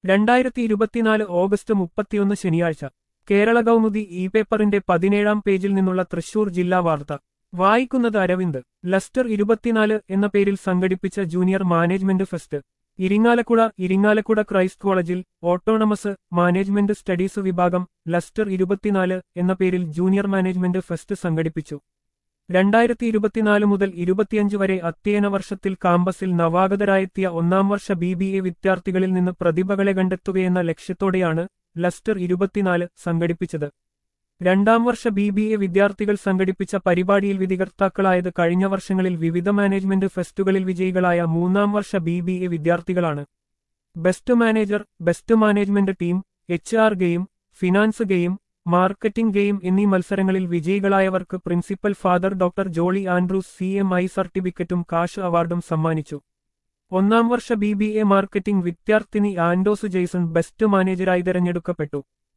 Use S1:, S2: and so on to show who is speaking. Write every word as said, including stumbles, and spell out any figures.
S1: രണ്ടായിരത്തി ഇരുപത്തിനാല് ഓഗസ്റ്റ് മുപ്പത്തിയൊന്ന് ശനിയാഴ്ച കേരള കൗമുദി ഇ പേപ്പറിന്റെ പതിനേഴാം പേജിൽ നിന്നുള്ള തൃശൂർ ജില്ലാ വാർത്ത വായിക്കുന്നത് അരവിന്ദ്. ലസ്റ്റർ ഇരുപത്തിനാല് എന്ന പേരിൽ സംഘടിപ്പിച്ച junior management fest. Irinjalakuda Irinjalakuda Christ കോളേജിൽ ഓട്ടോണമസ് മാനേജ്മെന്റ് സ്റ്റഡീസ് വിഭാഗം ലസ്റ്റർ ഇരുപത്തിനാല് എന്ന പേരിൽ ജൂനിയർ മാനേജ്മെന്റ് ഫെസ്റ്റ് സംഘടിപ്പിച്ചു. രണ്ടായിരത്തി ഇരുപത്തിനാല് മുതൽ ഇരുപത്തിയഞ്ച് വരെ അധ്യയന വർഷത്തിൽ കാമ്പസിൽ നവാഗതരായെത്തിയ ഒന്നാം വർഷ ബി ബി എ വിദ്യാർത്ഥികളിൽ നിന്ന് പ്രതിഭകളെ കണ്ടെത്തുകയെന്ന ലക്ഷ്യത്തോടെയാണ് ലസ്റ്റർ ഇരുപത്തിനാല് സംഘടിപ്പിച്ചത്. രണ്ടാം വർഷ ബി ബി എ വിദ്യാർത്ഥികൾ സംഘടിപ്പിച്ച പരിപാടിയിൽ വിധികർത്താക്കളായത് കഴിഞ്ഞ വർഷങ്ങളിൽ വിവിധ മാനേജ്മെന്റ് ഫെസ്റ്റുകളിൽ വിജയികളായ മൂന്നാം വർഷ ബി ബി എ വിദ്യാർത്ഥികളാണ്. Best manager, best management team, H R game, finance game, marketing game എന്നീ മത്സരങ്ങളിൽ വിജയികളായവർക്ക് principal father doctor Jolly Andrews C M I സർട്ടിഫിക്കറ്റും കാഷ് അവാർഡും സമ്മാനിച്ചു. ഒന്നാം വർഷ ബി ബി എ മാർക്കറ്റിംഗ് വിദ്യാർത്ഥിനി ആൻഡോസ് ജെയ്സൺ ബെസ്റ്റ് മാനേജരായി തെരഞ്ഞെടുക്കപ്പെട്ടു.